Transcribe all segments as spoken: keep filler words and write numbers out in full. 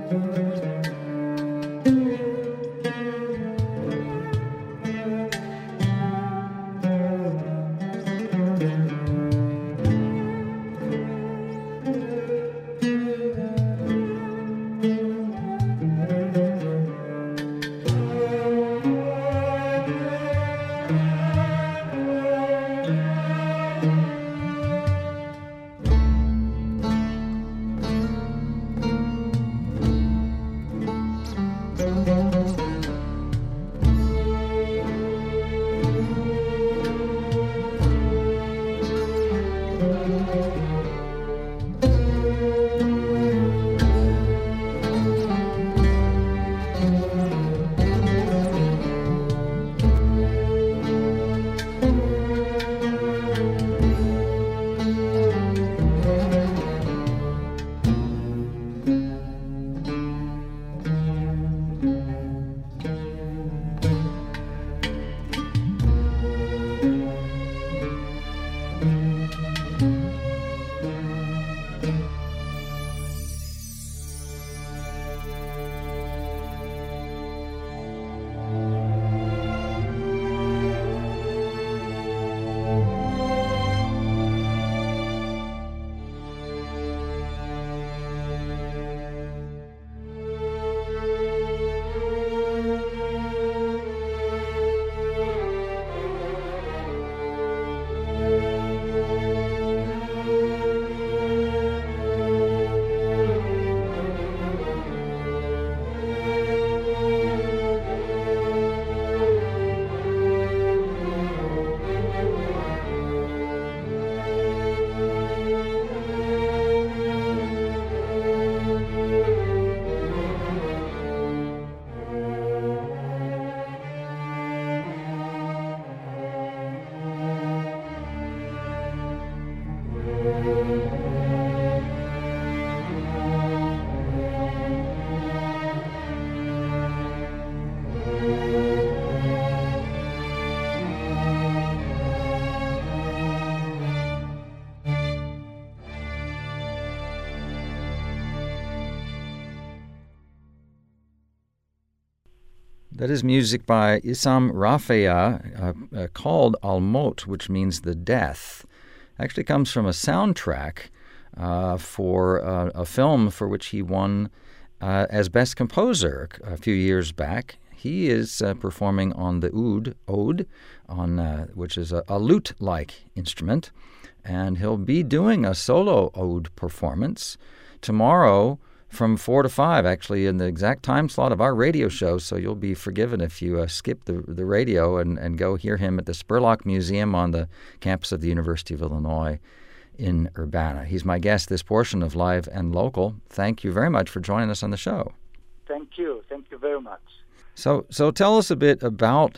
That is music by Issam Rafea uh, uh, called Al-Maut, which means the death. Actually comes from a soundtrack uh, for uh, a film for which he won uh, as Best Composer a few years back. He is uh, performing on the oud, oud on, uh, which is a, a lute-like instrument, and he'll be doing a solo oud performance tomorrow from four to five, actually, in the exact time slot of our radio show, so you'll be forgiven if you uh, skip the the radio and, and go hear him at the Spurlock Museum on the campus of the University of Illinois in Urbana. He's my guest this portion of Live and Local. Thank you very much for joining us on the show. Thank you. Thank you very much. So, so tell us a bit about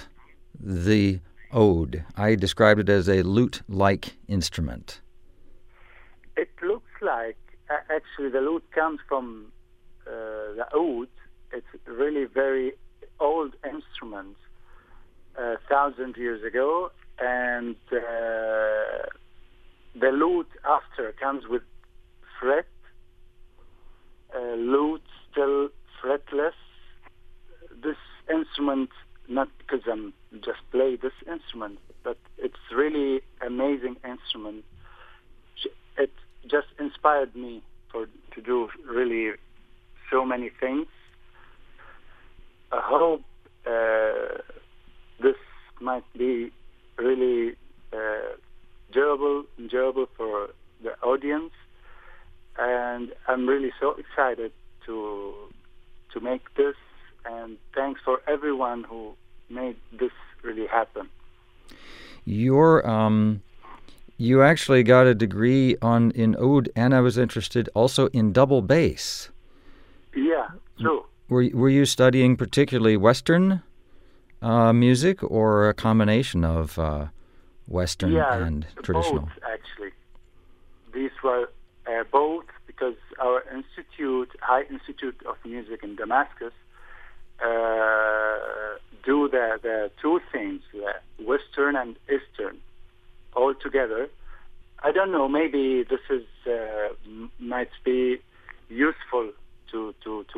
the oud. I described it as a lute-like instrument. It looks like, actually, the lute comes from uh, the oud. It's really very old instrument, a thousand years ago, and uh, the lute after comes with fret, uh, lute still fretless. This instrument, not because I'm just play this instrument, but it's really amazing instrument. It just inspired me for to do really so many things. I hope uh, this might be really uh, enjoyable, enjoyable for the audience, and I'm really so excited to to make this. And thanks for everyone who made this really happen. Your um. You actually got a degree on in oud, and I was interested also in double bass. Yeah, true. Were Were you studying particularly Western uh, music, or a combination of uh, Western yeah, and traditional? Both, actually. These were uh, both, because our institute, High Institute of Music in Damascus, uh, do the the two things, uh, Western and Eastern, all together. I don't know, maybe this is uh, m- might be useful to, to, to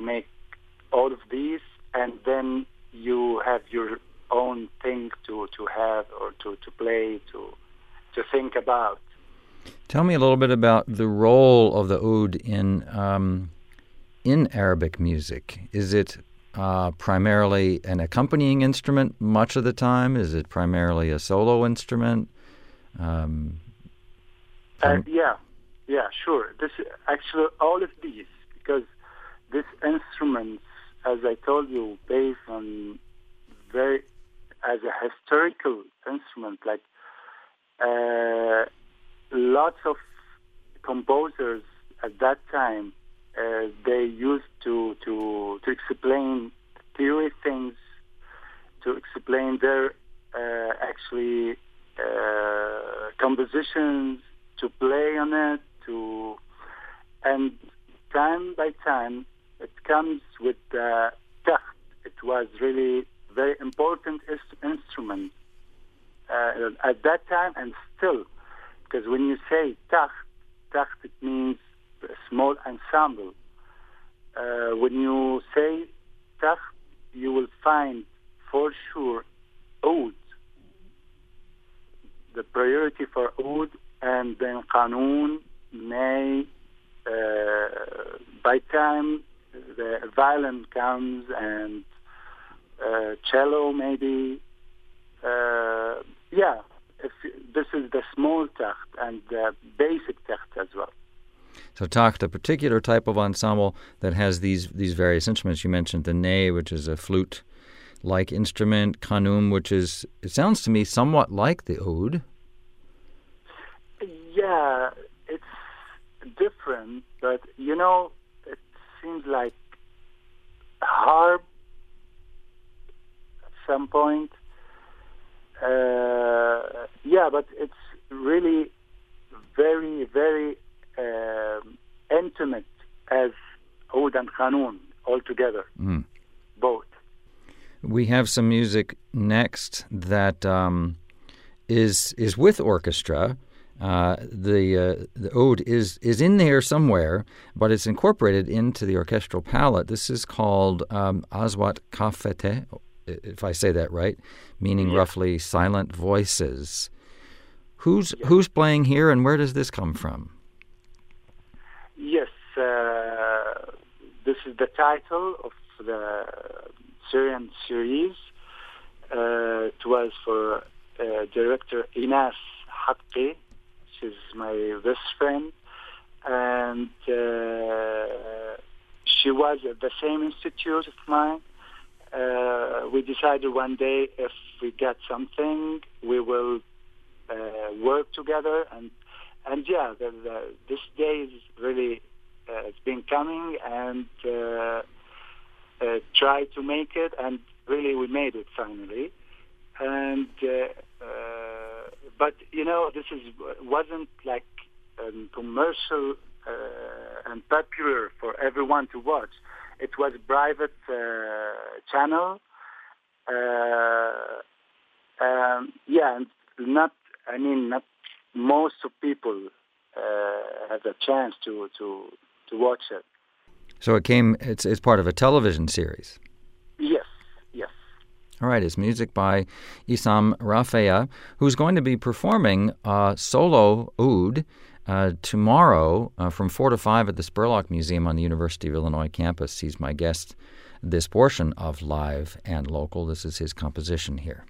make all of these, and then you have your own thing to, to have or to, to play, to to think about. Tell me a little bit about the role of the oud in um, in Arabic music. Is it uh, primarily an accompanying instrument much of the time? Is it primarily a solo instrument? Um, uh, yeah, yeah, sure. This actually all of these, because this instruments, as I told you, based on very as a historical instrument, like uh, lots of composers at that time, uh, they used to, to to explain theory things, to explain their uh, actually uh, compositions, to play on it, to and time by time it comes with the takht. It was really very important instrument uh, at that time and still, because when you say takht, takht it means a small ensemble. Uh, when you say takht, you will find for sure oud, the priority for oud, and then qanun, ney. Uh, by time the violin comes and uh, cello maybe. Uh, yeah, if, this is the small takht and the basic takht as well. So takht, a particular type of ensemble that has these these various instruments. You mentioned the ney, which is a flute-like instrument, qanun, which is, it sounds to me, somewhat like the oud. Yeah, it's different, but, you know, it seems like harp at some point. Uh, yeah, but it's really very, very uh, intimate as oud and qanun altogether, mm. both. We have some music next that um, is is with orchestra. Uh, the uh, the oud is is in there somewhere, but it's incorporated into the orchestral palette. This is called um, Aswat Kafete, if I say that right, meaning yeah. roughly silent voices. Who's yeah. who's playing here, and where does this come from? Yes, uh, this is the title of the Syrian series. Uh, it was for uh, director Inas Haqqi. She's my best friend, and uh, she was at the same institute of mine. Uh, we decided one day if we get something, we will uh, work together, and and yeah, the, the, this day is really uh, it's been coming, and uh, uh, try to make it, and really we made it finally, and. Uh, uh, But, you know, this is wasn't like a commercial uh, and popular for everyone to watch. It was a private uh, channel. Uh, um, yeah, and not, I mean, not most of people uh, have a chance to, to, to watch it. So it came, it's, it's part of a television series? Yes. All right, it's music by Issam Rafea, who's going to be performing uh, solo oud uh, tomorrow uh, from four to five at the Spurlock Museum on the University of Illinois campus. He's my guest this portion of Live and Local. This is his composition here.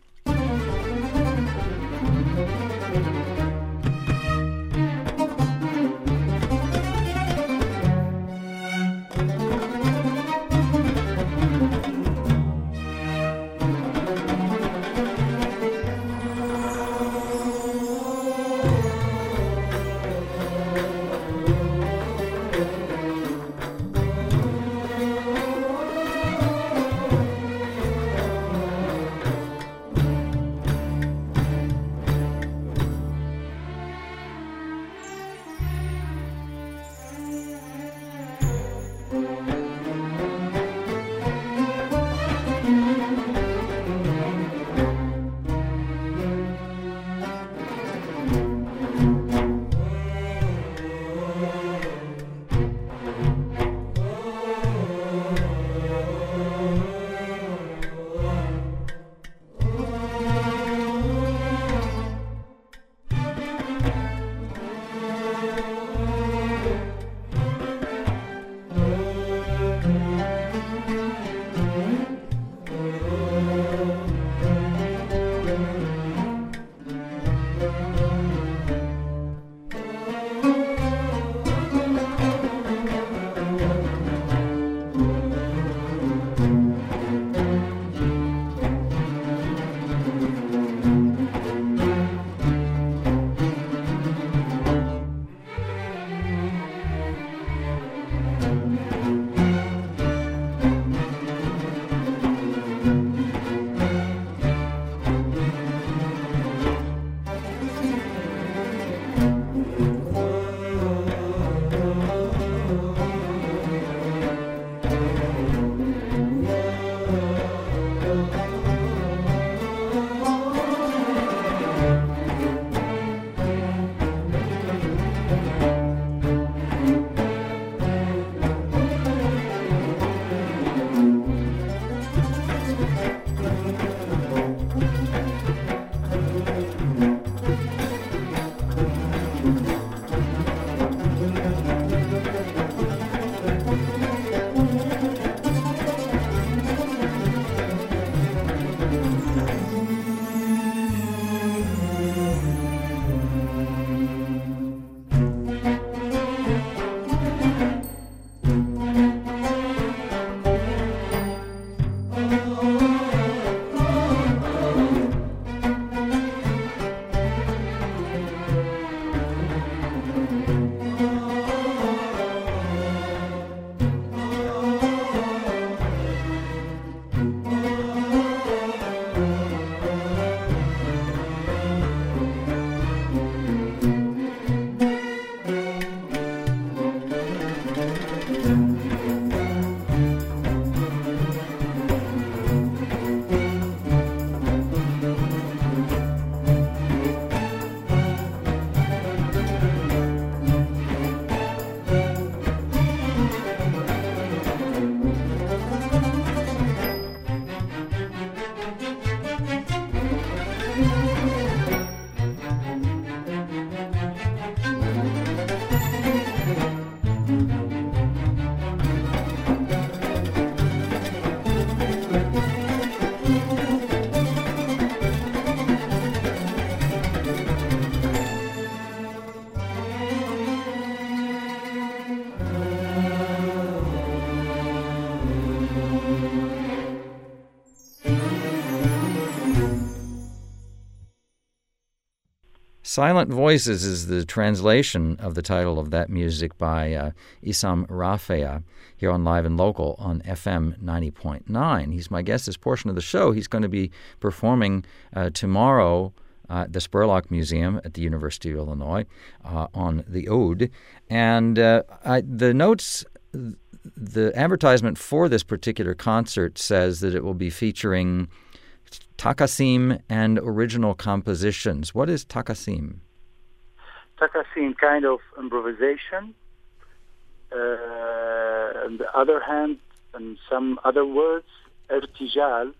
Silent Voices is the translation of the title of that music by uh, Issam Rafea here on Live and Local on F M ninety point nine. He's my guest this portion of the show. He's going to be performing uh, tomorrow uh, at the Spurlock Museum at the University of Illinois uh, on the Ode. And uh, I, the notes, the advertisement for this particular concert says that it will be featuring Takasim and original compositions. What is Takasim? Takasim, kind of improvisation. Uh, on the other hand, and some other words, irtijal.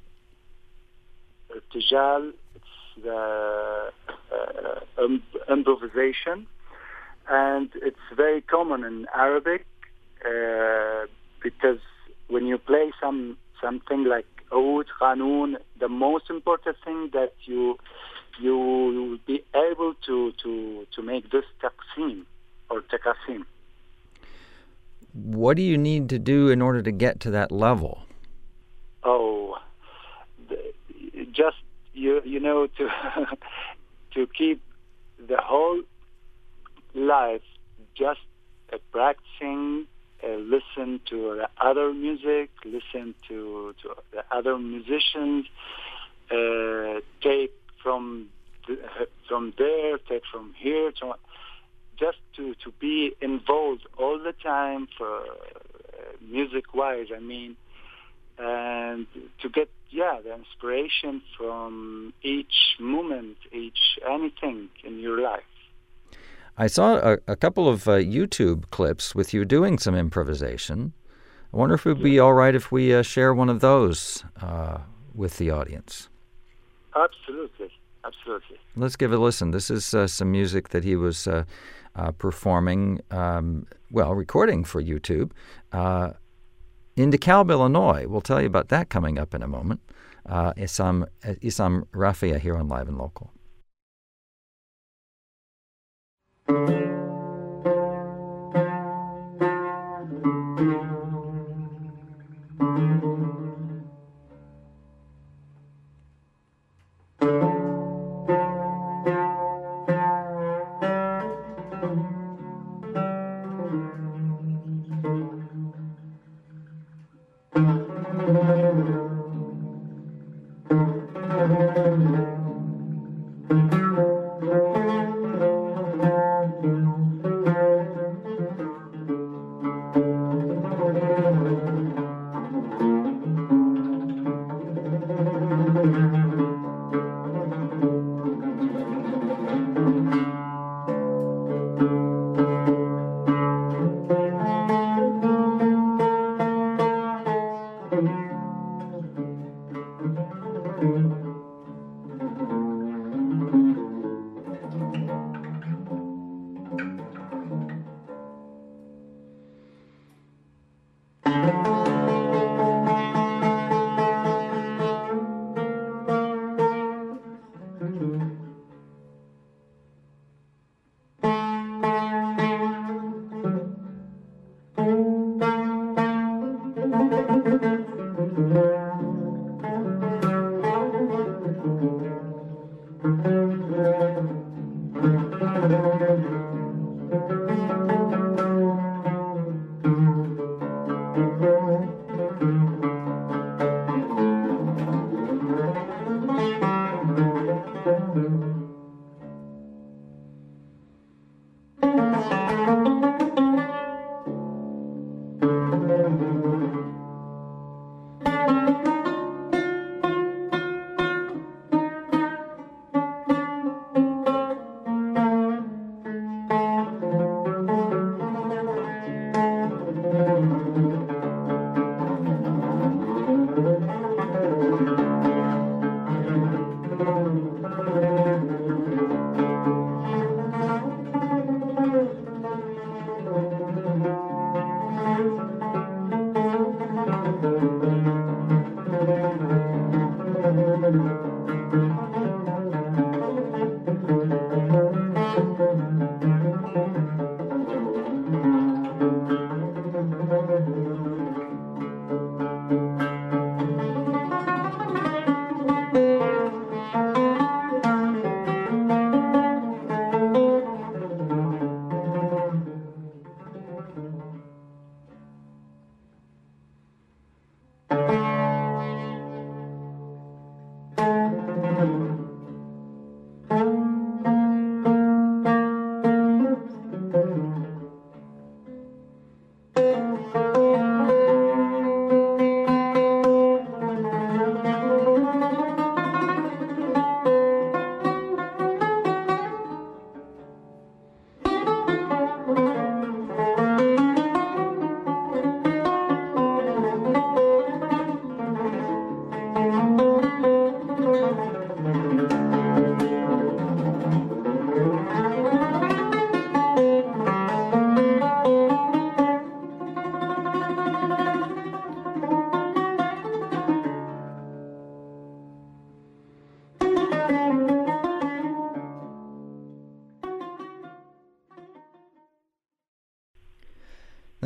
Irtijal, it's the uh, um, improvisation, and it's very common in Arabic uh, because when you play some something like Oud, Qanun, the most important thing that you you will be able to, to, to make this taqsim or taqasim. What do you need to do in order to get to that level? Oh, the, just you you know to to keep the whole life just uh, practicing. Uh, listen to the other music, listen to, to the other musicians, uh, take from the, from there, take from here, to, just to, to be involved all the time for uh, music-wise, I mean, and to get, yeah, the inspiration from each moment, each anything in your life. I saw a, a couple of uh, YouTube clips with you doing some improvisation. I wonder if it would be all right if we uh, share one of those uh, with the audience. Absolutely, absolutely. Let's give it a listen. This is uh, some music that he was uh, uh, performing, um, well, recording for YouTube uh, in DeKalb, Illinois. We'll tell you about that coming up in a moment. Uh, Issam, Issam Rafea here on Live and Local. Thank you.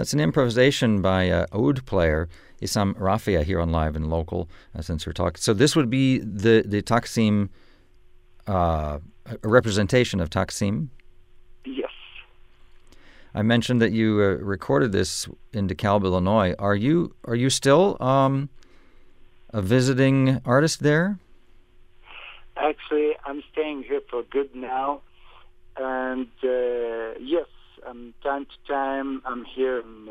That's an improvisation by uh, oud player Issam Rafia here on Live and Local, uh, since we're talking. So this would be the, the Taksim, uh, a representation of Taksim? Yes. I mentioned that you uh, recorded this in DeKalb, Illinois. Are you are you still um, a visiting artist there? Actually, I'm staying here for good now. And uh, yes, um, time to time, I'm here in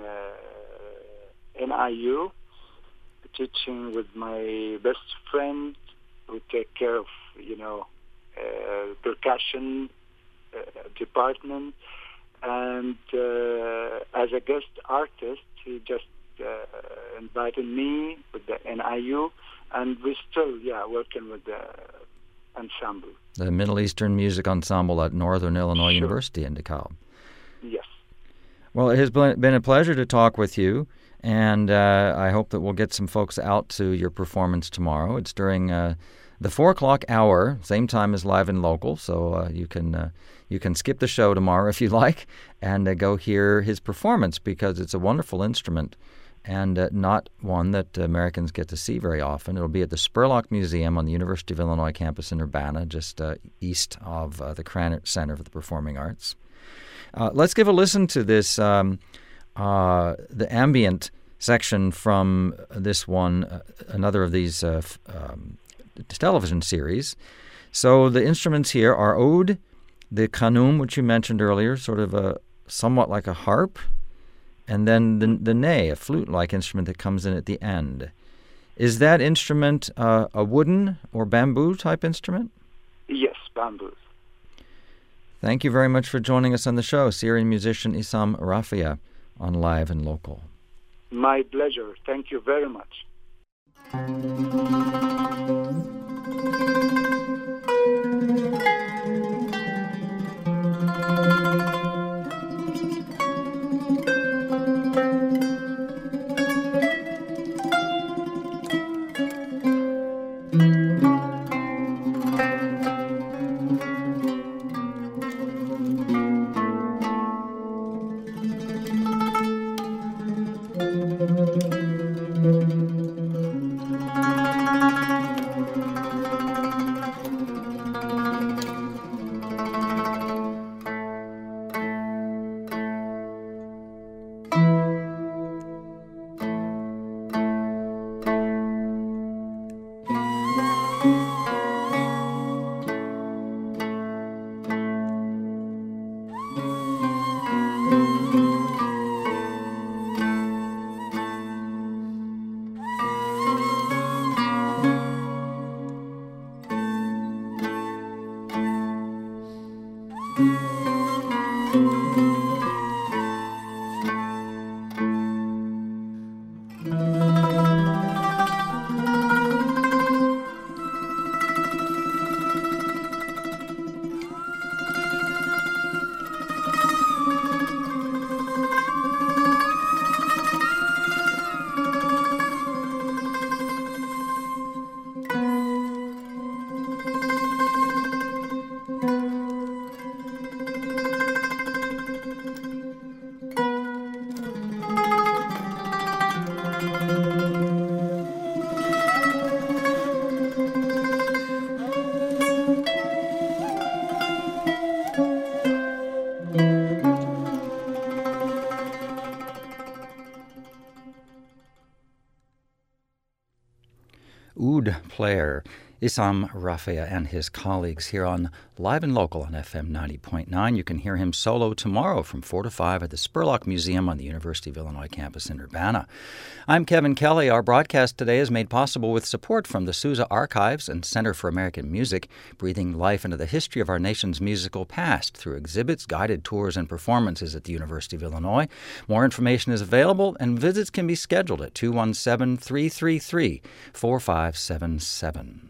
uh, N I U, teaching with my best friend who take care of, you know, uh, percussion uh, department. And uh, as a guest artist, he just uh, invited me with the N I U, and we're still, yeah, working with the ensemble. The Middle Eastern Music Ensemble at Northern Illinois Sure. University in DeKalb. Yes. Well, it has been a pleasure to talk with you, and uh, I hope that we'll get some folks out to your performance tomorrow. It's during uh, the four o'clock hour, same time as Live and Local, so uh, you can uh, you can skip the show tomorrow if you like, and uh, go hear his performance, because it's a wonderful instrument and uh, not one that Americans get to see very often. It'll be at the Spurlock Museum on the University of Illinois campus in Urbana, just uh, east of uh, the Krannert Center for the Performing Arts. Uh, let's give a listen to this, um, uh, the ambient section from this one, uh, another of these uh, f- um, television series. So the instruments here are oud, the kanum, which you mentioned earlier, sort of a somewhat like a harp, and then the, the ney, a flute-like instrument that comes in at the end. Is that instrument uh, a wooden or bamboo type instrument? Yes, bamboos. Thank you very much for joining us on the show, Syrian musician Issam Rafia on Live and Local. My pleasure. Thank you very much. Oud player Issam Rafia and his colleagues here on Live and Local on F M ninety point nine. You can hear him solo tomorrow from four to five at the Spurlock Museum on the University of Illinois campus in Urbana. I'm Kevin Kelly. Our broadcast today is made possible with support from the Sousa Archives and Center for American Music, breathing life into the history of our nation's musical past through exhibits, guided tours, and performances at the University of Illinois. More information is available, and visits can be scheduled at two one seven, three three three, four five seven seven.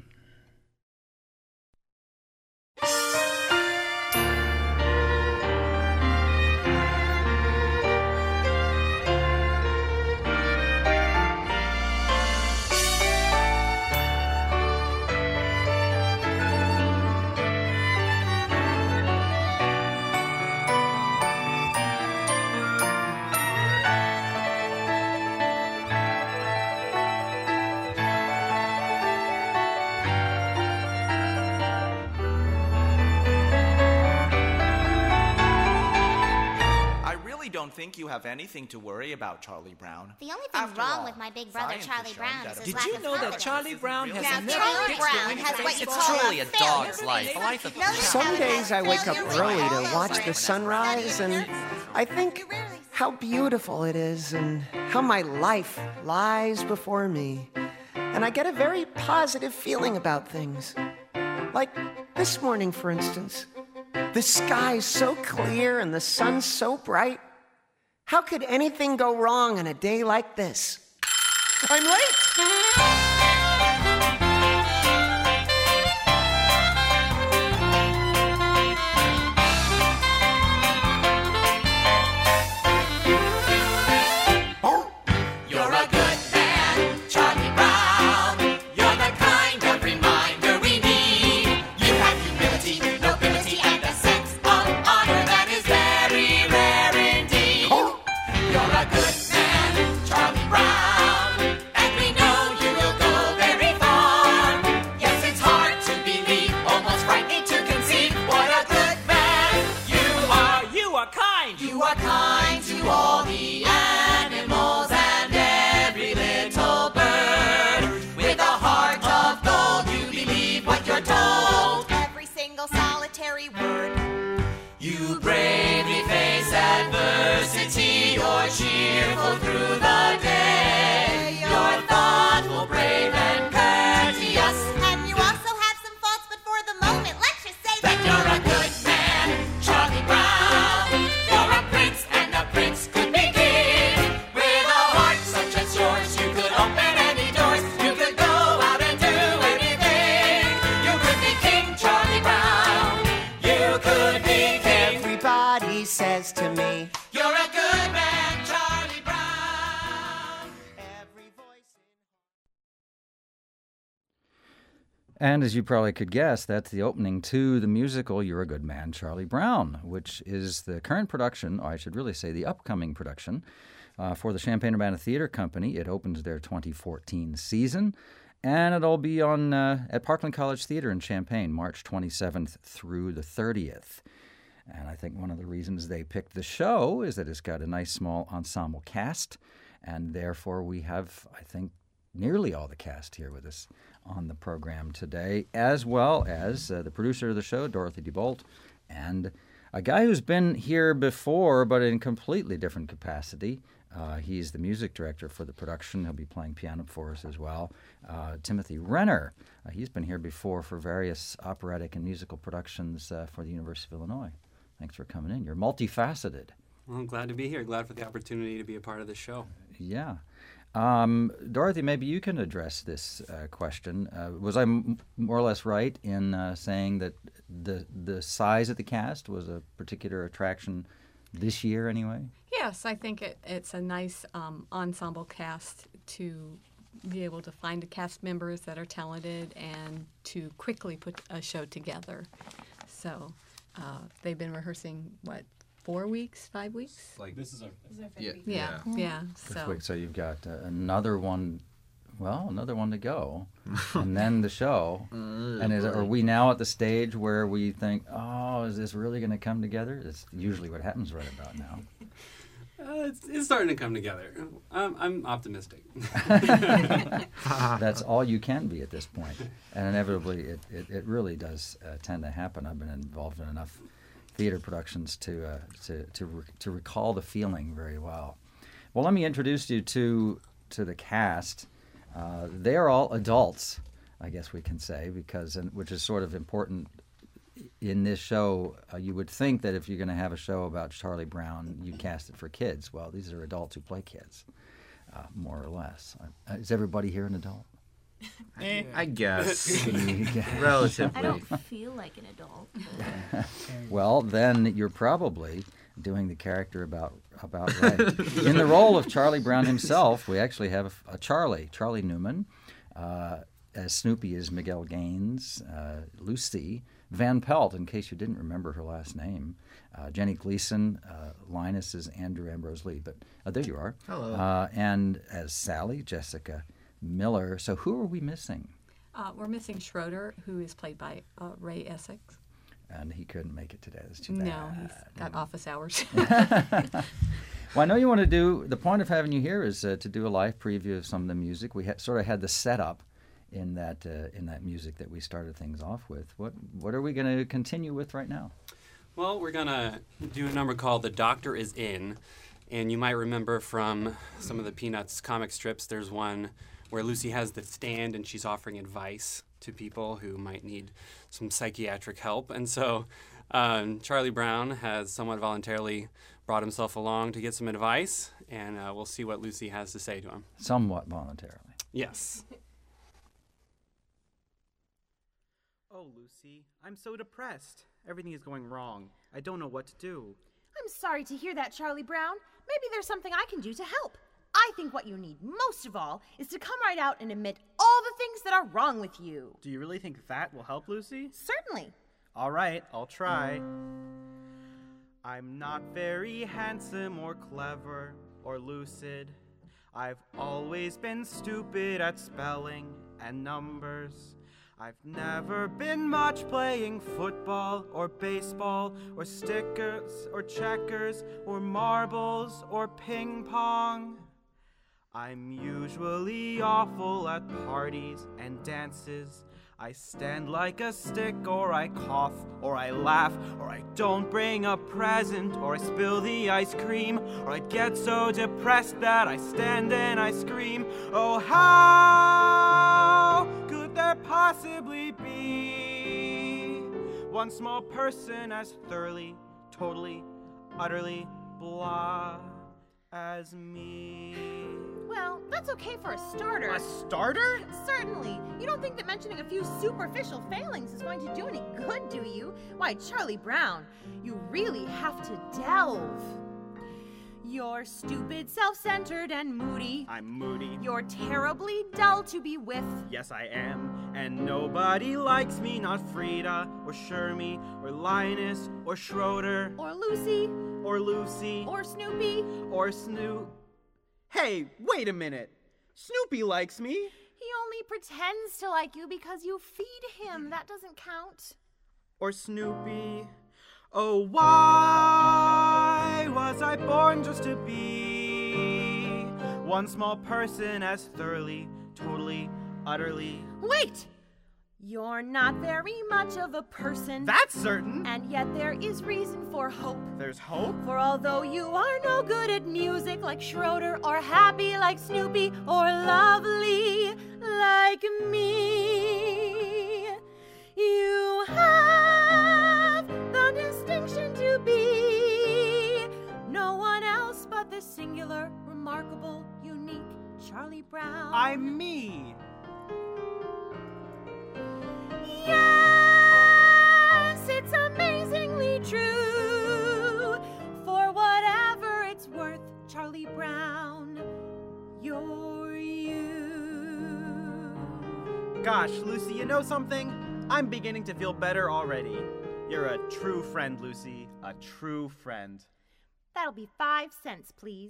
think you have anything to worry about, Charlie Brown. The only thing After wrong all, with my big brother, science Charlie has shown Brown, that is a his Did lack you of know that confidence. Charlie Brown has Now, a Charlie Brown has what you It's call truly a dog's failure. life, a life of Notice Some how it days has I wake up failure early all to over watch it. the sunrise, and I think how beautiful it is and how my life lies before me. And I get a very positive feeling about things. Like this morning, for instance. The sky's so clear and the sun's so bright. How could anything go wrong on a day like this? I'm late! Cheerful through the day, you're thoughtful, brave, and courteous. And you also have some faults, but for the moment, let's just say That you're a good man, Charlie Brown. You're a prince, and a prince could be king. With a heart such as yours, you could open any doors. You could go out and do anything. You could be King Charlie Brown. You could be king. Everybody says to me, You're a good man. And as you probably could guess, that's the opening to the musical You're a Good Man, Charlie Brown, which is the current production, or I should really say the upcoming production, uh, for the Champaign-Urbana Theater Company. It opens their twenty fourteen season, and it'll be on uh, at Parkland College Theater in Champaign, March twenty-seventh through the thirtieth. And I think one of the reasons they picked the show is that it's got a nice small ensemble cast, and therefore we have, I think, nearly all the cast here with us on the program today, as well as uh, the producer of the show, Dorothy DeBolt, and a guy who's been here before, but in completely different capacity. Uh, he's the music director for the production. He'll be playing piano for us as well. Uh, Timothy Renner. Uh, he's been here before for various operatic and musical productions uh, for the University of Illinois. Thanks for coming in. You're multifaceted. Well, I'm glad to be here. Glad for the opportunity to be a part of the show. Yeah. Um, Dorothy, maybe you can address this uh, question. Uh, was I m- more or less right in uh, saying that the the size of the cast was a particular attraction this year anyway? Yes, I think it, it's a nice um, ensemble cast to be able to find cast members that are talented and to quickly put a show together. So uh, they've been rehearsing, what, four weeks, five weeks? Like this is our, Yeah, yeah. yeah. This So week, so you've got uh, another one, well, another one to go, and then the show. And is, are we now at the stage where we think, oh, is this really going to come together? It's usually what happens right about now. uh, it's, it's starting to come together. I'm, I'm optimistic. That's all you can be at this point. And inevitably, it, it, it really does uh, tend to happen. I've been involved in enough theater productions to uh, to to, re- to recall the feeling very well. Well, let me introduce you to to the cast. Uh, they are all adults, I guess we can say, because and, which is sort of important in this show. Uh, you would think that if you're going to have a show about Charlie Brown, you cast it for kids. Well, these are adults who play kids, uh, more or less. Uh, is everybody here an adult? I guess. Yeah. Relatively. I don't feel like an adult. Well, then you're probably doing the character about about right. In the role of Charlie Brown himself, we actually have a Charlie, Charlie Newman. Uh, as Snoopy is Miguel Gaines. Uh, Lucy Van Pelt, in case you didn't remember her last name. Uh, Jenny Gleason. Uh, Linus is Andrew Ambrose Lee. But uh, there you are. Hello. Uh, and as Sally, Jessica Miller. So who are we missing? uh, we're missing Schroeder, who is played by uh, Ray Essex. And he couldn't make it today. That's too bad. No, he's got office hours. Well, I know you want to do, the point of having you here is uh, to do a live preview of some of the music. We ha- sort of had the setup in that uh, in that music that we started things off with. What what are we going to continue with right now? Well, we're going to do a number called The Doctor Is In. And you might remember from some of the Peanuts comic strips, there's one where Lucy has the stand and she's offering advice to people who might need some psychiatric help. And so um, Charlie Brown has somewhat voluntarily brought himself along to get some advice, and uh, we'll see what Lucy has to say to him. Somewhat voluntarily. Yes. Oh, Lucy, I'm so depressed. Everything is going wrong. I don't know what to do. I'm sorry to hear that, Charlie Brown. Maybe there's something I can do to help. I think what you need most of all is to come right out and admit all the things that are wrong with you. Do you really think that will help, Lucy? Certainly. All right, I'll try. I'm not very handsome or clever or lucid. I've always been stupid at spelling and numbers. I've never been much playing football or baseball or stickers or checkers or marbles or ping pong. I'm usually awful at parties and dances. I stand like a stick, or I cough, or I laugh, or I don't bring a present, or I spill the ice cream, or I get so depressed that I stand and I scream. Oh, how could there possibly be one small person as thoroughly, totally, utterly blah as me? Well, that's okay for a starter. A starter? Certainly. You don't think that mentioning a few superficial failings is going to do any good, do you? Why, Charlie Brown, you really have to delve. You're stupid, self-centered, and moody. I'm moody. You're terribly dull to be with. Yes, I am. And nobody likes me, not Frida, or Shermie, or Linus, or Schroeder. Or Lucy. Or Lucy. Or Snoopy. Or Snoop. Hey, wait a minute. Snoopy likes me. He only pretends to like you because you feed him. That doesn't count. Or Snoopy. Oh, why was I born just to be one small person as thoroughly, totally, utterly... Wait! You're not very much of a person. That's certain. And yet there is reason for hope. There's hope? For although you are no good at music like Schroeder, or happy like Snoopy, or lovely like me, you have the distinction to be no one else but the singular, remarkable, unique Charlie Brown. I'm me. Yes, it's amazingly true. For whatever it's worth, Charlie Brown, you're you. Gosh, Lucy, you know something? I'm beginning to feel better already. You're a true friend, Lucy. A true friend. That'll be five cents, please.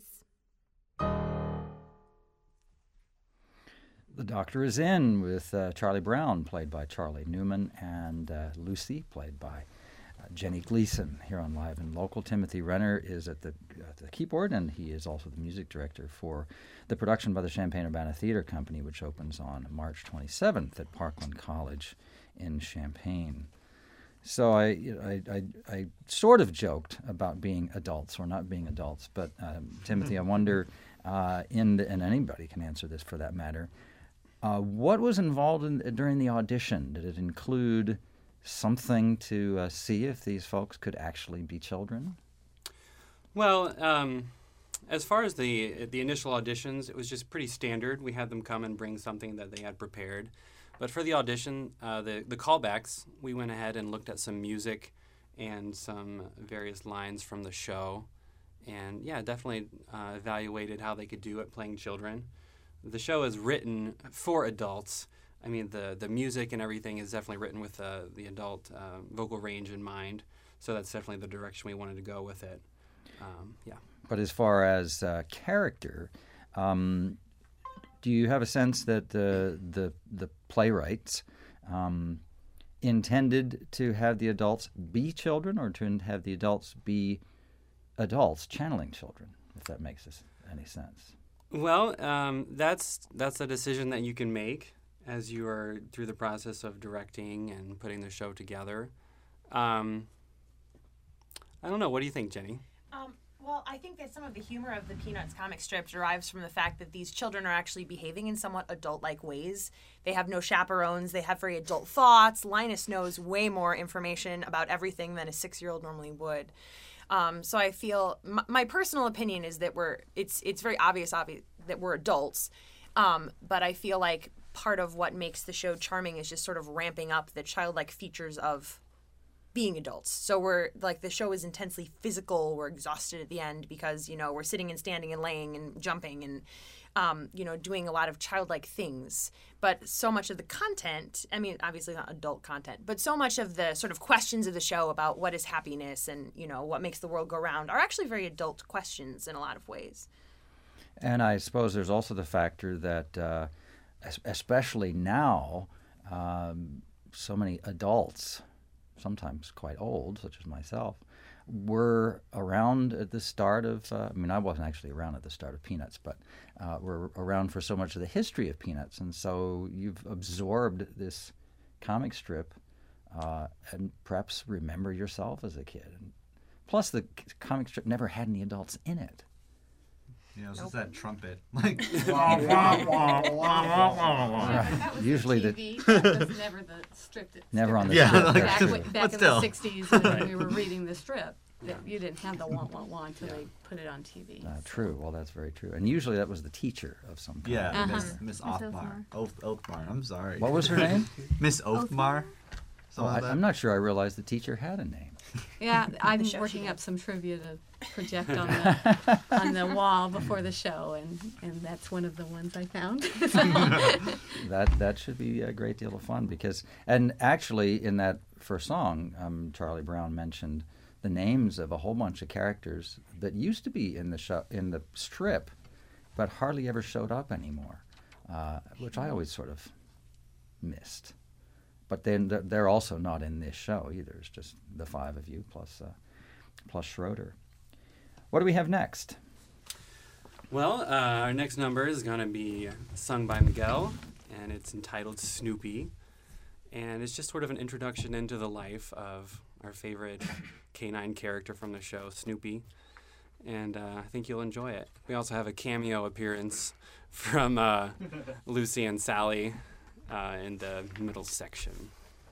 The Doctor Is In with uh, Charlie Brown, played by Charlie Newman, and uh, Lucy, played by uh, Jenny Gleason, here on Live and Local. Timothy Renner is at the, at the keyboard, and he is also the music director for the production by the Champaign-Urbana Theater Company, which opens on March twenty-seventh at Parkland College in Champaign. So I, I, I, I sort of joked about being adults or not being adults, but um, Timothy, I wonder, uh, in the, and anybody can answer this for that matter, Uh, what was involved in, during the audition? Did it include something to uh, see if these folks could actually be children? Well, um, as far as the the initial auditions, it was just pretty standard. We had them come and bring something that they had prepared. But for the audition, uh, the, the callbacks, we went ahead and looked at some music and some various lines from the show. And, yeah, definitely uh, evaluated how they could do at playing children. The show is written for adults. I mean, the, the music and everything is definitely written with uh, the adult uh, vocal range in mind. So that's definitely the direction we wanted to go with it. Um, yeah. But as far as uh, character, um, do you have a sense that the the, the playwrights um, intended to have the adults be children, or to have the adults be adults channeling children? if that makes us any sense. Well, um, that's that's a decision that you can make as you are through the process of directing and putting the show together. Um, I don't know. What do you think, Jenny? Um, well, I think that some of the humor of the Peanuts comic strip derives from the fact that these children are actually behaving in somewhat adult-like ways. They have no chaperones. They have very adult thoughts. Linus knows way more information about everything than a six-year-old normally would. Um, so I feel my, my personal opinion is that we're it's it's very obvious, obvious that we're adults, um, but I feel like part of what makes the show charming is just sort of ramping up the childlike features of being adults. So we're like the show is intensely physical. We're exhausted at the end because you know we're sitting and standing and laying and jumping and um, you know doing a lot of childlike things. But so much of the content, I mean, obviously not adult content, but so much of the sort of questions of the show about what is happiness and you know what makes the world go round are actually very adult questions in a lot of ways. And I suppose there's also the factor that, uh, especially now, um, so many adults, sometimes quite old, such as myself, were around at the start of, uh, I mean, I wasn't actually around at the start of Peanuts, but uh, were around for so much of the history of Peanuts. And so you've absorbed this comic strip uh, and perhaps remember yourself as a kid. And plus, the comic strip never had any adults in it. Yeah, it was just that trumpet. Like, That was Usually the the T V. That was never the strip. That Never on the Yeah, strip. like- that's back true. w- back But in still. the sixties when we were reading the strip, that you didn't have the wah wah wah until they put it on T V. Uh, true. Well, that's very true. And usually that was the teacher of some kind. yeah, Uh-huh. Miss Miss Miss Othmar. Oath Oathmar. I'm sorry. What was her name? Miss Oathmar. Oh, Something I, like that. I'm not sure I realized the teacher had a name. Yeah, I'm show she working did. up some trivia to project on the on the wall before the show, and, and that's one of the ones I found. That that should be a great deal of fun because, and actually in that first song, um, Charlie Brown mentioned the names of a whole bunch of characters that used to be in the show, in the strip, but hardly ever showed up anymore, uh, which I always sort of missed. But then th- they're also not in this show either. It's just the five of you plus uh, plus Schroeder. What do we have next? Well, uh, our next number is going to be sung by Miguel, and it's entitled Snoopy. And it's just sort of an introduction into the life of our favorite canine character from the show, Snoopy. And uh, I think you'll enjoy it. We also have a cameo appearance from uh, Lucy and Sally uh, in the middle section.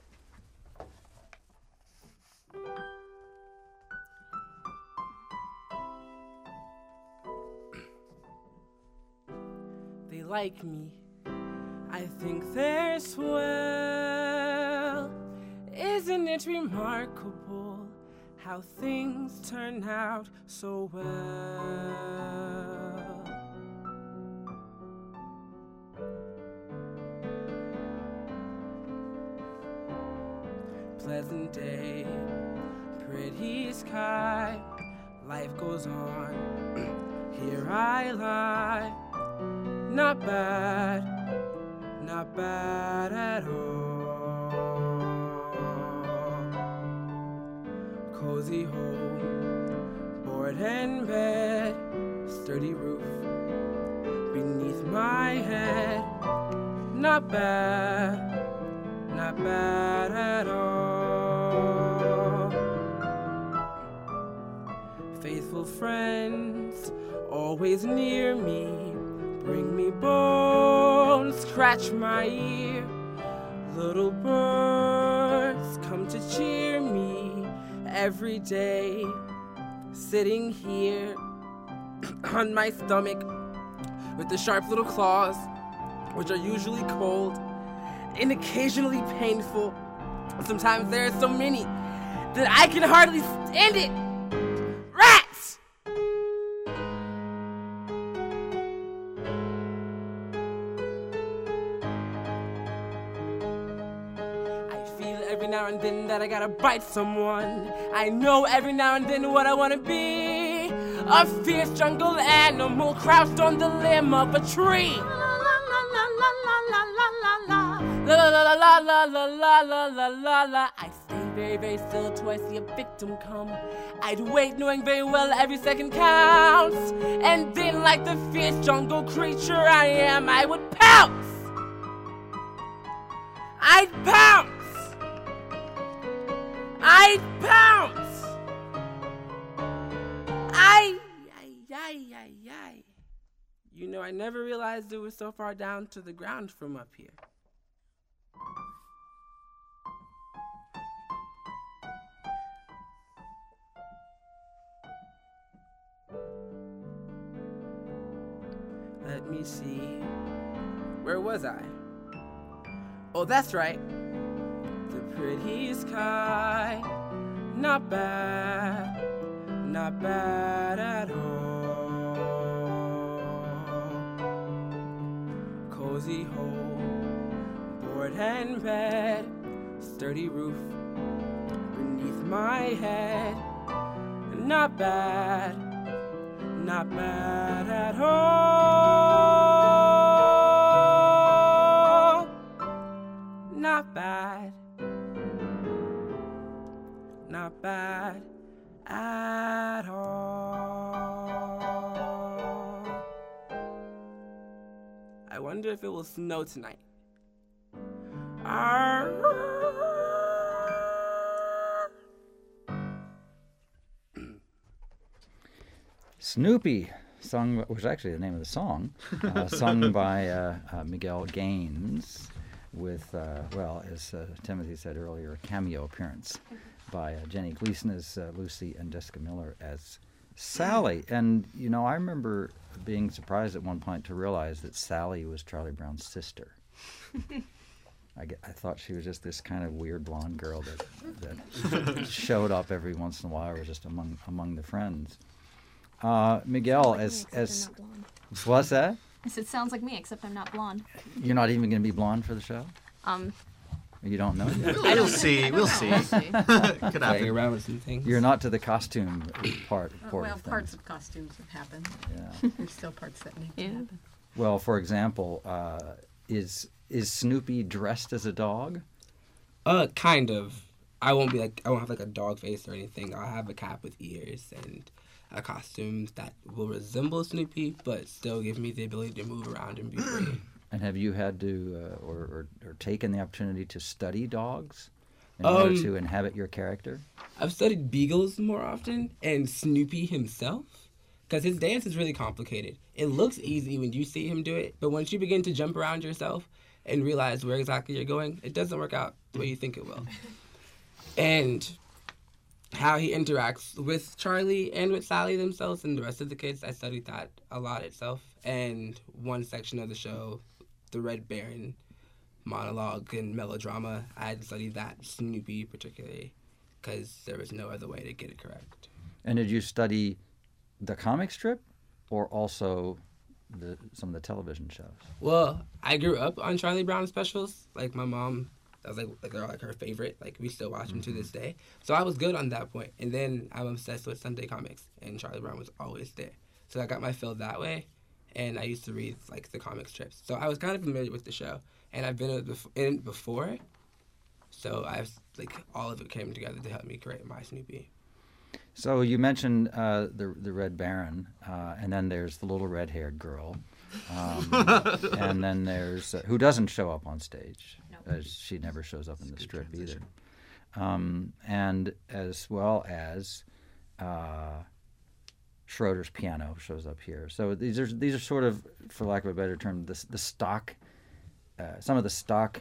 They like me. I think they're swell. Isn't it remarkable how things turn out so well? Pleasant day, pretty sky, life goes on. Here I lie. Not bad, not bad at all. Cozy home, board and bed, sturdy roof beneath my head. Not bad, not bad at all. Faithful friends, always near me. Bring me bones, scratch my ear. Little birds come to cheer me every day. Sitting here on my stomach with the sharp little claws, which are usually cold and occasionally painful. Sometimes there are so many that I can hardly stand it. Rats! Every now and then that I gotta bite someone. I know every now and then what I wanna be. A fierce jungle animal crouched on the limb of a tree. La la la la la la la la la la la la la la la la la. I stay stand very, very still till I see a victim come. I'd wait knowing very well every second counts. And then like the fierce jungle creature I am, I would pounce. I'd pounce. I'd pounce. I, I, I, I, I. You know, I never realized it was so far down to the ground from up here. Let me see. Where was I? Oh, that's right. The pretty sky. Not bad. Not bad at all. Cozy home. Board and bed. Sturdy roof. Beneath my head. Not bad. Not bad at all. Not bad. Not bad at all. I wonder if it will snow tonight. Arr. Snoopy, sung, was actually the name of the song, uh, sung by uh, uh, Miguel Gaines with, uh, well, as uh, Timothy said earlier, a cameo appearance by uh, Jenny Gleason as uh, Lucy and Jessica Miller as Sally. And, you know, I remember being surprised at one point to realize that Sally was Charlie Brown's sister. I, get, I thought she was just this kind of weird blonde girl that, that showed up every once in a while, or just among among the friends. Uh, Miguel, like as me, as what's that? I said, sounds like me, except I'm not blonde. You're not even going to be blonde for the show? Um, You don't know yet? We'll, we'll see. We'll see. Could happen. Around with some things. You're not to the costume part. Oh, part well, of parts things. of costumes have happened. Yeah. There's still parts that need Yeah. to happen. Well, for example, uh, is is Snoopy dressed as a dog? Uh, kind of. I won't be like, I won't have like a dog face or anything. I'll have a cap with ears and a costume that will resemble Snoopy, but still give me the ability to move around and be free. And have you had to, uh, or, or, or taken the opportunity to study dogs in Um, order to inhabit your character? I've studied beagles more often and Snoopy himself, because his dance is really complicated. It looks easy when you see him do it, but once you begin to jump around yourself and realize where exactly you're going, it doesn't work out the way you think it will. And how he interacts with Charlie and with Sally themselves and the rest of the kids, I studied that a lot itself. And one section of the show, the Red Baron monologue and melodrama, I had to study that, Snoopy particularly, because there was no other way to get it correct. And did you study the comic strip or also the, some of the television shows? Well, I grew up on Charlie Brown specials. Like, my mom, that was like, like they're like her favorite. Like, we still watch them to this day. So I was good on that point. And then I'm obsessed with Sunday comics, and Charlie Brown was always there. So I got my fill that way, and I used to read, like, the comic strips. So I was kind of familiar with the show, and I've been in it bef- in it before. So I've, like, all of it came together to help me create my Snoopy. So you mentioned uh, the the Red Baron, uh, and then there's the little red-haired girl, um, and then there's uh, who doesn't show up on stage. Uh, she never shows up in the strip either, um, and as well as uh, Schroeder's piano shows up here. So these are these are sort of, for lack of a better term, the the stock, uh, some of the stock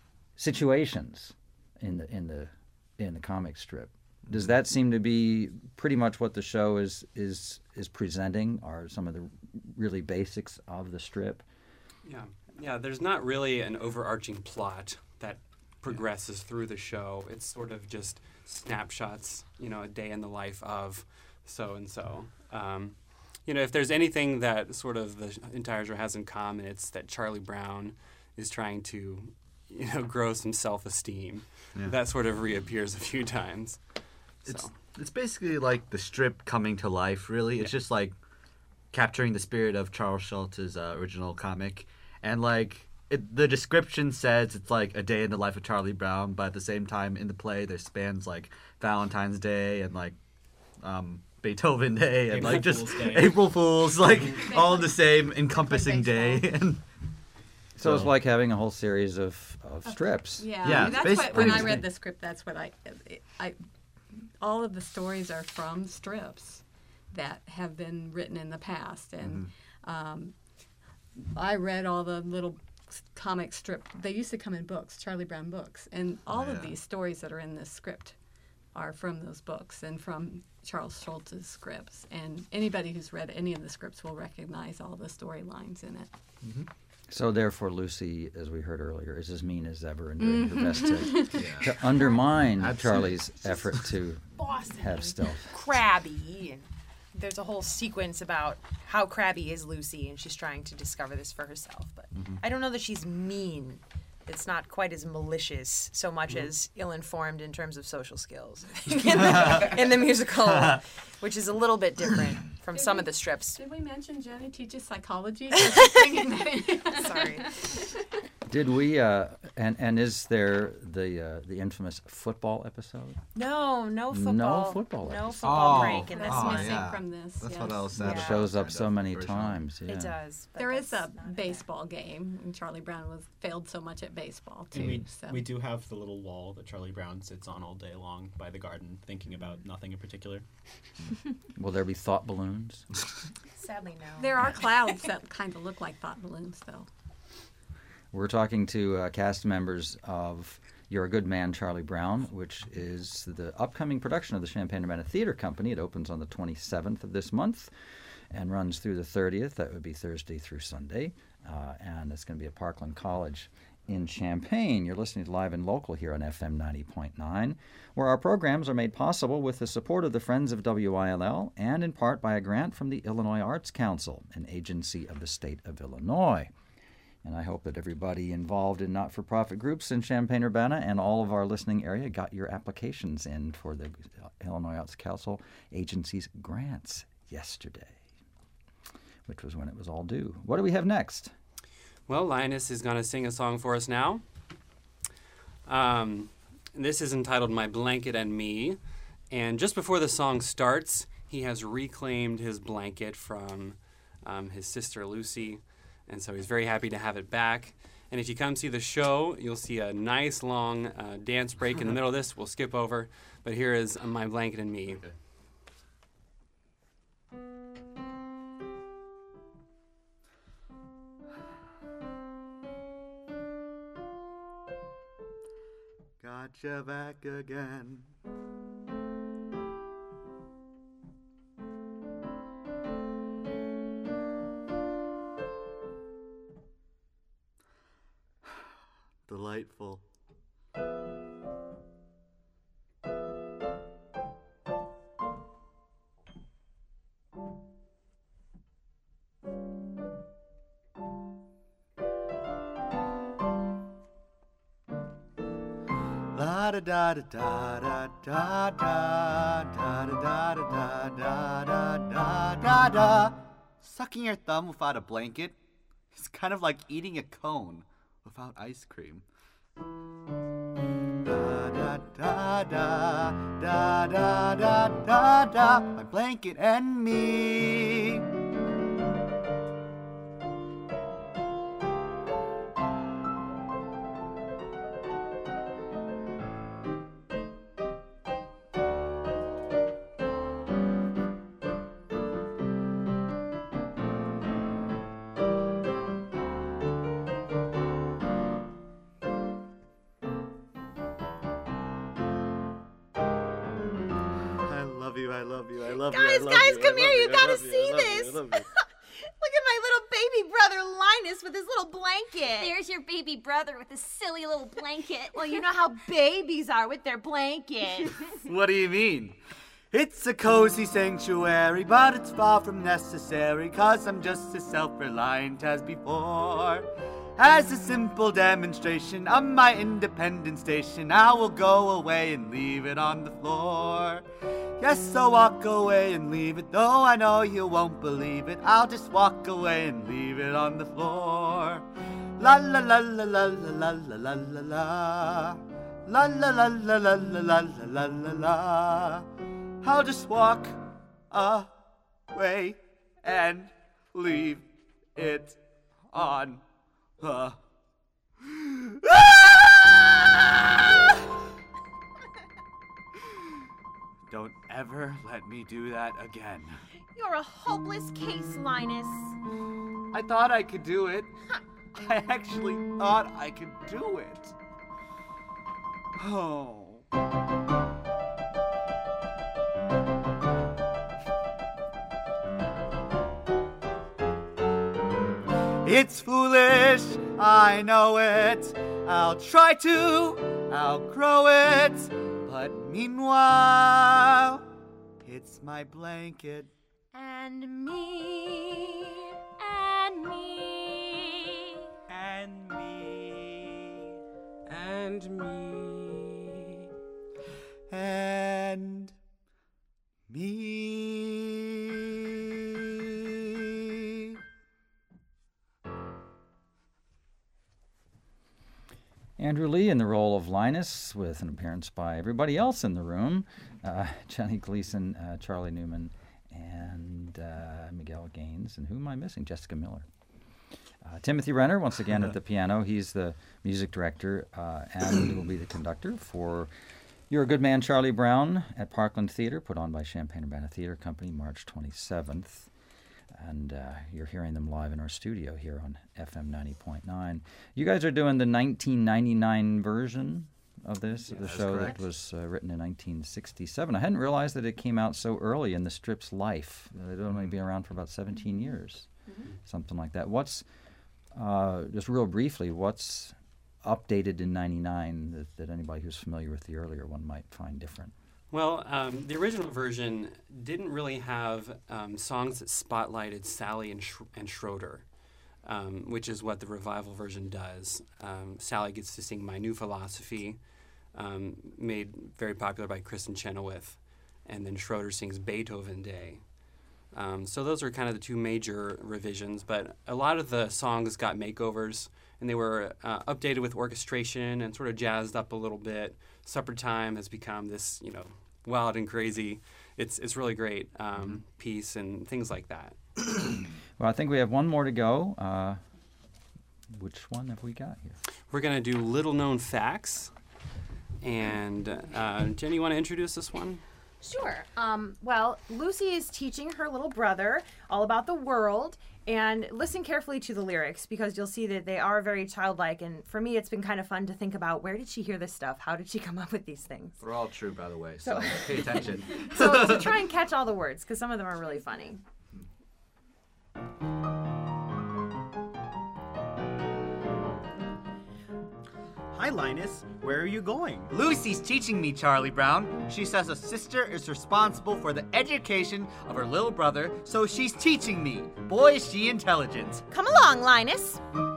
situations in the in the in the comic strip. Does that seem to be pretty much what the show is is is presenting? Are some of the really basics of the strip? Yeah, yeah. There's not really an overarching plot that progresses through the show. It's sort of just snapshots, you know, a day in the life of so and so. Um, you know, if there's anything that sort of the entire show has in common, it's that Charlie Brown is trying to, you know, grow some self-esteem. Yeah. That sort of reappears a few times. It's So. it's basically like the strip coming to life, really. It's just like capturing the spirit of Charles Schultz's uh, original comic. And like it, the description says it's like a day in the life of Charlie Brown, but at the same time in the play there spans like Valentine's Day and like um, Beethoven Day and April like just Fool's Day. April Fools, like all the same encompassing day. And So it's like having a whole series of, of strips. Yeah, Yeah, I mean, that's basi- what, when I basically. read the script, that's what I, I, all of the stories are from strips that have been written in the past, and um, I read all the little comic strip. They used to come in books, Charlie Brown books, and all of Yeah. these stories that are in this script are from those books and from Charles Schulz's scripts. And anybody who's read any of the scripts will recognize all the storylines in it. So therefore, Lucy, as we heard earlier, is as mean as ever and doing Mhm. her best to, Yeah. to undermine Absolutely. Charlie's effort to Bossy, have stealth. crabby, and there's a whole sequence about how crabby is Lucy, and she's trying to discover this for herself. But Mhm. I don't know that she's mean. It's not quite as malicious so much Mhm. as ill-informed in terms of social skills in, the, in the musical, which is a little bit different from some of the strips. Did we mention Jenny teaches psychology? Sorry. Did we? Uh, and and is there the uh, the infamous football episode? No, no football. No football No episode. football Oh, break in this. That's oh, missing yeah. from this. That's yes. what I was sad It about. shows up Kind so of many original. times. Yeah. It does. but There is a that's not baseball game, and Charlie Brown was failed so much at baseball too. And we, so. we do have the little wall that Charlie Brown sits on all day long by the garden, thinking about nothing in particular. Will there be thought balloons? Sadly, no. There are clouds that kind of look like thought balloons, though. We're talking to uh, cast members of You're a Good Man, Charlie Brown, which is the upcoming production of the Champaign-Urbana Theater Company. It opens on the twenty-seventh of this month and runs through the thirtieth. That would be Thursday through Sunday. Uh, and it's going to be at Parkland College in Champaign. You're listening to Live and Local here on F M ninety point nine, where our programs are made possible with the support of the Friends of W I L L and in part by a grant from the Illinois Arts Council, an agency of the state of Illinois. And I hope that everybody involved in not-for-profit groups in Champaign-Urbana and all of our listening area got your applications in for the Illinois Arts Council agency's grants yesterday, which was when it was all due. What do we have next? Well, Linus is going to sing a song for us now. Um, this is entitled My Blanket and Me. And just before the song starts, he has reclaimed his blanket from um, his sister Lucy. And so he's very happy to have it back. And if you come see the show, you'll see a nice long uh, dance break in the middle of this. We'll skip over. But here is uh, My Blanket and Me. Okay. Gotcha back again. Delightful. La da da da da da da da da da da da da da da da da. Sucking your thumb without a blanket is kind of like eating a cone without ice cream. Da da da da da da da da da. My blanket and me. I love you, I love you, I love you. I Guys, love guys, you, I come love here. you, You I gotta love you, I see love you, I this. love you. Look at my little baby brother Linus with his little blanket. There's your baby brother with his silly little blanket. Well, you know how babies are with their blankets. What do you mean? It's a cozy sanctuary, but it's far from necessary, 'cause I'm just as self-reliant as before. As a simple demonstration of my independent station, I will go away and leave it on the floor. Yes, I'll walk away and leave it, though I know you won't believe it. I'll just walk away and leave it on the floor. La la la la la la la la la la. La la la la la la la la la la. I'll just walk away and leave it on the. Don't ever let me do that again. You're a hopeless case, Linus. I thought I could do it. I actually thought I could do it. Oh. It's foolish, I know it. I'll try to outgrow it. But meanwhile, it's my blanket. And me. And me. And me. And me. And me. Andrew Lee in the role of Linus, with an appearance by everybody else in the room. Uh, Johnny Gleason, uh, Charlie Newman, and uh, Miguel Gaines. And who am I missing? Jessica Miller. Uh, Timothy Renner, once again at the piano. He's the music director uh, and will be the conductor for You're a Good Man, Charlie Brown at Parkland Theater, put on by Champaign-Urbana Theater Company, March twenty-seventh. And uh, you're hearing them live in our studio here on F M ninety point nine. You guys are doing the nineteen ninety-nine version of this, Yeah, of the that's show correct. that was uh, written in nineteen sixty-seven. I hadn't realized that it came out so early in the strip's life. It had only been around for about seventeen years, Mm-hmm. something like that. What's, uh, just real briefly, what's updated in ninety-nine that, that anybody who's familiar with the earlier one might find different? Well, um, the original version didn't really have um, songs that spotlighted Sally and, Sh- and Schroeder, um, which is what the revival version does. Um, Sally gets to sing My New Philosophy, um, made very popular by Kristen Chenoweth, and then Schroeder sings Beethoven Day. Um, so those are kind of the two major revisions, but a lot of the songs got makeovers, and they were uh, updated with orchestration and sort of jazzed up a little bit. Supper Time has become this, you know, wild and crazy. It's it's really great um, mm-hmm. piece and things like that. Well, I think we have one more to go. Uh, which one have we got here? We're going to do Little Known Facts. And uh, Jenny, you want to introduce this one? Sure. Um, well, Lucy is teaching her little brother all about the world. And listen carefully to the lyrics, because you'll see that they are very childlike. And for me, it's been kind of fun to think about, where did she hear this stuff? How did she come up with these things? They're all true, by the way, so, So- pay attention. So to try and catch all the words, because some of them are really funny. Hi, Linus. Where are you going? Lucy's teaching me, Charlie Brown. She says a sister is responsible for the education of her little brother, so she's teaching me. Boy, is she intelligent. Come along, Linus.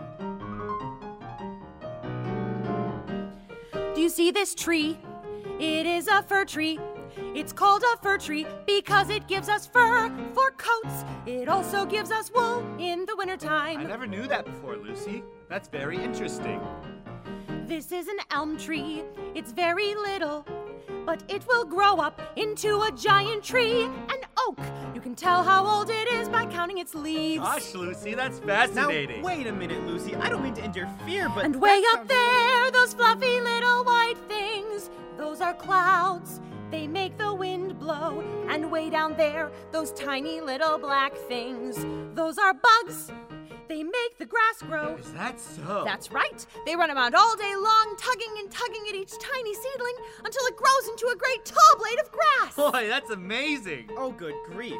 Do you see this tree? It is a fir tree. It's called a fir tree because it gives us fur for coats. It also gives us wool in the wintertime. I never knew that before, Lucy. That's very interesting. This is an elm tree. It's very little, but it will grow up into a giant tree. An oak. You can tell how old it is by counting its leaves. Gosh, Lucy, that's fascinating. Now, wait a minute, Lucy. I don't mean to interfere, but... And way up there, those fluffy little white things, those are clouds. They make the wind blow. And way down there, those tiny little black things, those are bugs. They make the grass grow. Is that so? That's right. They run around all day long, tugging and tugging at each tiny seedling until it grows into a great tall blade of grass. Boy, that's amazing. Oh, good grief.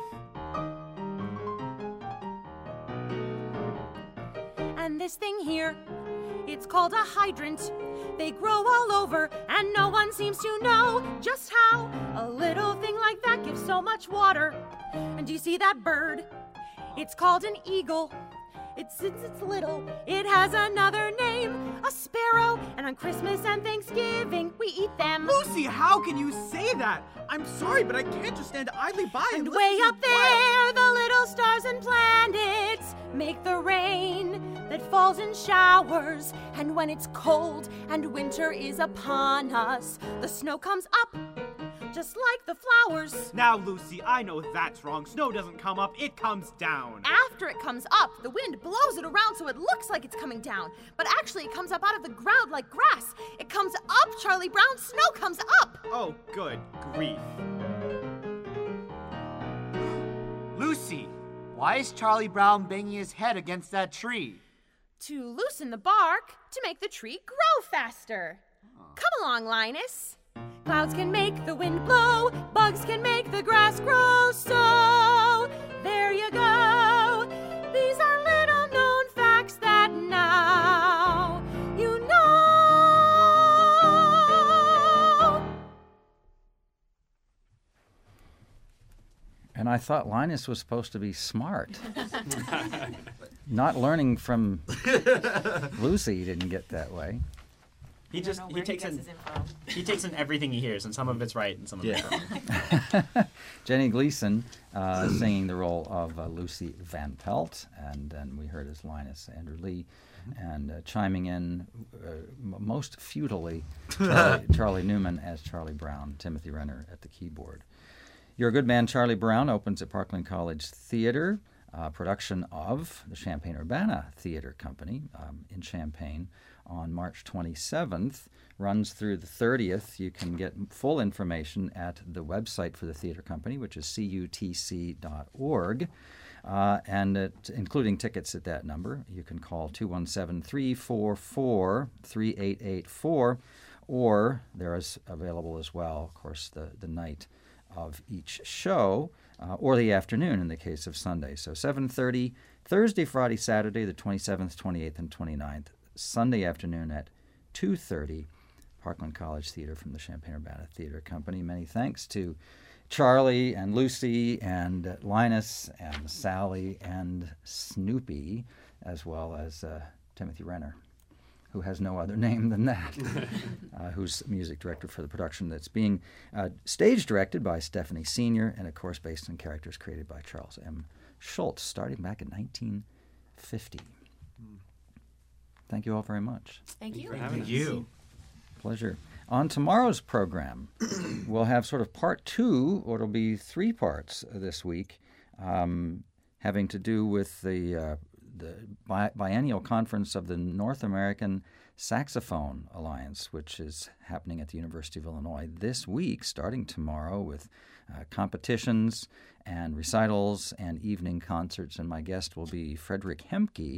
And this thing here, it's called a hydrant. They grow all over, and no one seems to know just how a little thing like that gives so much water. And do you see that bird? It's called an eagle. It's, it's, it's little. It has another name, a sparrow. And on On Christmas and Thanksgiving, we eat them. Lucy, how can you say that? I'm sorry, but I can't just stand idly by and, And listen way to up there, the little stars and planets make the rain that falls in showers. And when it's cold and winter is upon us, the snow comes up, just like the flowers. Now, Lucy, I know that's wrong. Snow doesn't come up, it comes down. After it comes up, the wind blows it around so it looks like it's coming down. But actually, it comes up out of the ground like grass. It comes up, Charlie Brown. Snow comes up. Oh, good grief. Lucy, why is Charlie Brown banging his head against that tree? To loosen the bark to make the tree grow faster. Come along, Linus. Clouds can make the wind blow, bugs can make the grass grow, so there you go. These are little known facts that now you know. And I thought Linus was supposed to be smart. Not learning from Lucy, he didn't get that way. He just know he where he takes gets in his info. he takes in everything he hears, and some of it's right and some of it's wrong. Jenny Gleason uh, singing the role of uh, Lucy Van Pelt, and then we heard as Linus Andrew Lee, and uh, chiming in uh, m- most futilely, Charlie, Charlie Newman as Charlie Brown, Timothy Renner at the keyboard. You're a Good Man, Charlie Brown opens at Parkland College Theater, uh, production of the Champaign-Urbana Theater Company um, in Champaign on March twenty-seventh, runs through the thirtieth. You can get full information at the website for the theater company, which is C U T C dot org, uh, and it, including tickets at that number. You can call two one seven, three four four, three eight eight four, or there is available as well, of course, the, the night of each show, uh, or the afternoon in the case of Sunday. So seven thirty, Thursday, Friday, Saturday, the twenty-seventh, twenty-eighth, and twenty-ninth. Sunday afternoon at two thirty, Parkland College Theater from the Champaign-Urbana Theater Company. Many thanks to Charlie and Lucy and uh, Linus and Sally and Snoopy, as well as uh, Timothy Renner, who has no other name than that, uh, who's music director for the production that's being uh, stage directed by Stephanie Senior, and of course based on characters created by Charles M. Schultz, starting back in nineteen fifty. Mm. Thank you all very much. Thank you. Thank you. Pleasure. On tomorrow's program, we'll have sort of part two, or it'll be three parts this week, um, having to do with the uh, the bi- biennial conference of the North American Saxophone Alliance, which is happening at the University of Illinois this week, starting tomorrow with uh, competitions and recitals and evening concerts. And my guest will be Frederick Hemke,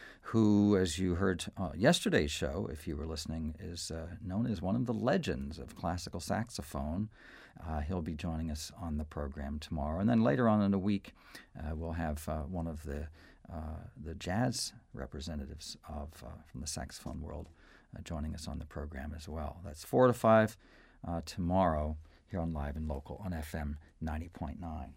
who, as you heard uh, yesterday's show, if you were listening, is uh, known as one of the legends of classical saxophone. Uh, he'll be joining us on the program tomorrow. And then later on in the week, uh, we'll have uh, one of the uh, the jazz representatives of uh, from the saxophone world uh, joining us on the program as well. That's four to five uh, tomorrow here on Live and Local on F M ninety point nine.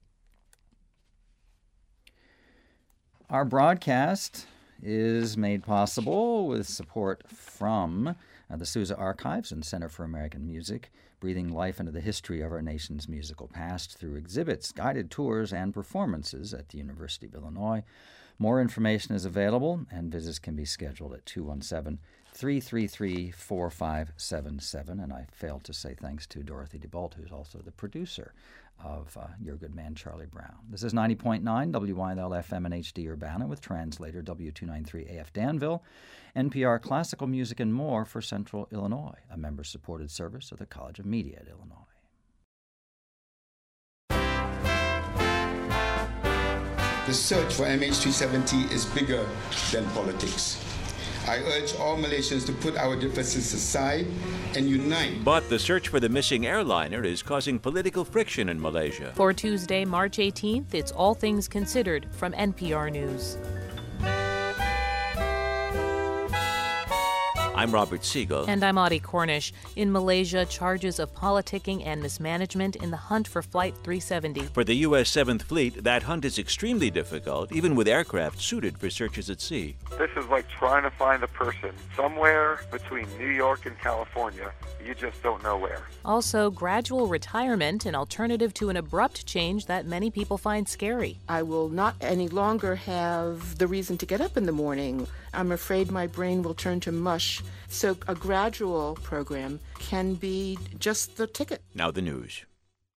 Our broadcast is made possible with support from uh, the Sousa Archives and Center for American Music, breathing life into the history of our nation's musical past through exhibits, guided tours, and performances at the University of Illinois. More information is available, and visits can be scheduled at two one seven, three three three, four five seven seven. And I failed to say thanks to Dorothy DeBolt, who's also the producer of uh, Your Good Man, Charlie Brown. This is ninety point nine W Y L F M and H D Urbana with translator W two ninety-three A F Danville, N P R Classical Music and More for Central Illinois, a member-supported service of the College of Media at Illinois. The search for M H three seventy is bigger than politics. I urge all Malaysians to put our differences aside and unite. But the search for the missing airliner is causing political friction in Malaysia. For Tuesday, March eighteenth, it's All Things Considered from N P R News. I'm Robert Siegel. And I'm Audie Cornish. In Malaysia, charges of politicking and mismanagement in the hunt for Flight three seventy. For the U S seventh Fleet, that hunt is extremely difficult, even with aircraft suited for searches at sea. This is like trying to find a person somewhere between New York and California. You just don't know where. Also, gradual retirement, an alternative to an abrupt change that many people find scary. I will not any longer have the reason to get up in the morning. I'm afraid my brain will turn to mush. So a gradual program can be just the ticket. Now the news.